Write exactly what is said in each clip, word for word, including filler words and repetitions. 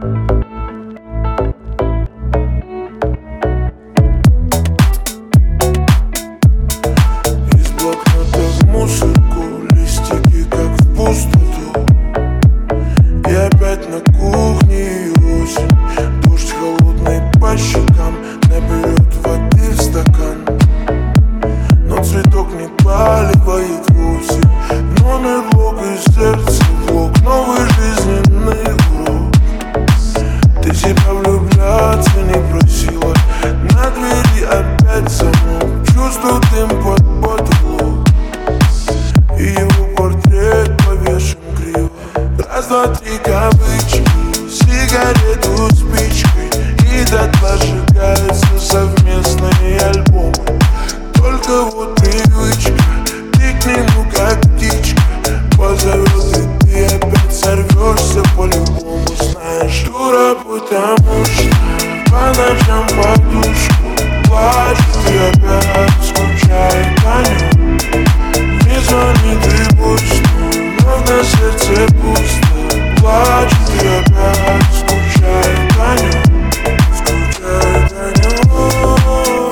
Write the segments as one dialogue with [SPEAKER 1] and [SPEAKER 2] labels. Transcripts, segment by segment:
[SPEAKER 1] Из блокнота в мусорку листики, как в пустоту. И опять на кухне осень. Дождь холодный по щекам наберет воды в стакан. Но цветок не поливает вовсе. Номер блок и сердце блок. Новый жизненный урок. Ты себя влюбляться не просила. На двери опять замок. Чувствую дым под потолок. И его портрет повешен криво. Раз, два, три кавычки. Сигарету спичкой. И дотла сжигаются совместные альбомы. Только вот привычка. Ты к нему как птичка. Позовет и ты опять сорвешься по-любому. Знаешь, дура, потому что по ночам подушку плачет и опять скучает по нем. Не звони ты будь, но на сердце пусто. Плачет и опять скучает по нем. Скучает по нем.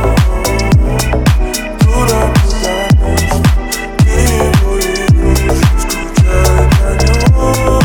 [SPEAKER 1] Дура, потому что ты его игрушка. Скучает по нем.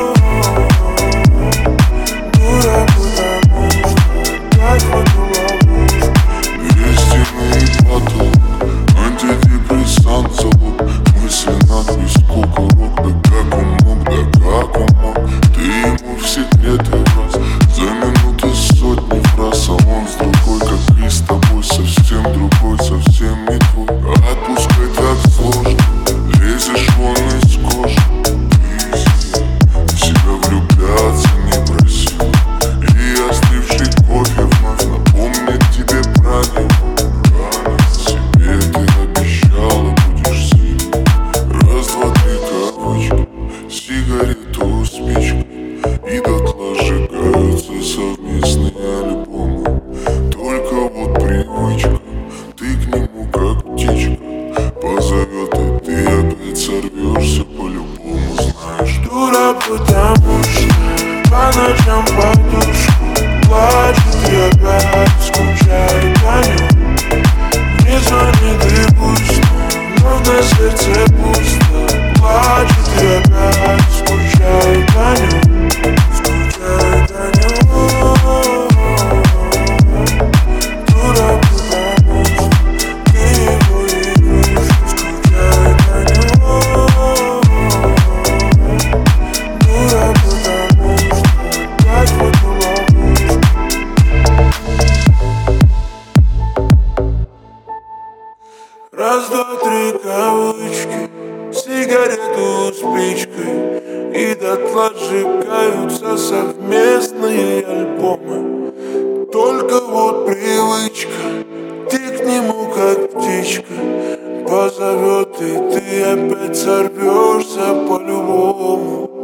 [SPEAKER 1] Дура, потому что опять в эту ловушку.
[SPEAKER 2] Истинный поток, антидепрессант залог. Мысли надпись, сколько рок. Да как он мог, да как он мог. Ты ему в секреты раз. За минуты сотни фраз. А он с другой, как и с тобой. Совсем другой, совсем не твой. Отпускай так сложно. Лезешь вон из кожи. Ты себя влюбляться не просил. И остывший кофе вновь напомнит тебе про него. Себе ты обещала, будешь сильной. Раз, два, три кавычки. Сигарету спичку. И дотла сжигаются совместные альбомы. Только вот привычка. Ты к нему как птичка. Позовет и ты опять сорвешься по-любому. Знаешь,
[SPEAKER 1] Дура, потому что по ночам подушку плачет и опять скучает по нем. Не звони ты будь, но на сердце пусто. Плачет и опять скучает по нем. Скучает по нем. Дура, потому что ты его игрушка. Скучает по нем. Дура, потому что опять в эту ловушку. Раз, два, три кавычки. Сигарету спичкой. И дотла сжигаются совместные альбомы. Только вот привычка. Ты к нему как птичка. Позовет и ты опять сорвешься по-любому.